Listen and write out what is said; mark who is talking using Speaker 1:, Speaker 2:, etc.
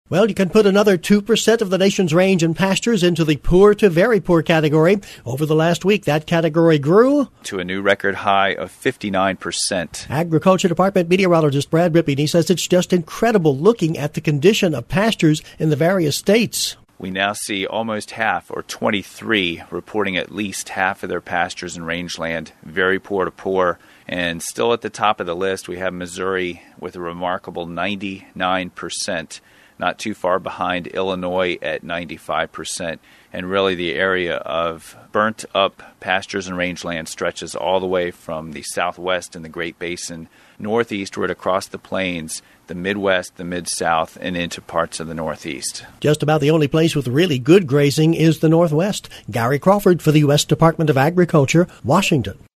Speaker 1: Well, you can put another 2% of the nation's range and pastures into the poor to very poor category. Over the last week, that category grew
Speaker 2: to a new record high of 59%.
Speaker 1: Agriculture Department meteorologist Brad Rippey says it's just incredible looking at the condition of pastures in the various states.
Speaker 2: We now see almost half, or 23, reporting at least half of their pastures and rangeland very poor to poor. And still at the top of the list, we have Missouri with a remarkable 99%. Not too far behind Illinois at 95%. And really the area of burnt up pastures and rangeland stretches all the way from the southwest and the Great Basin, northeastward across the plains, the Midwest, the Mid-South, and into parts of the Northeast.
Speaker 1: Just about the only place with really good grazing is the Northwest. Gary Crawford for the U.S. Department of Agriculture, Washington.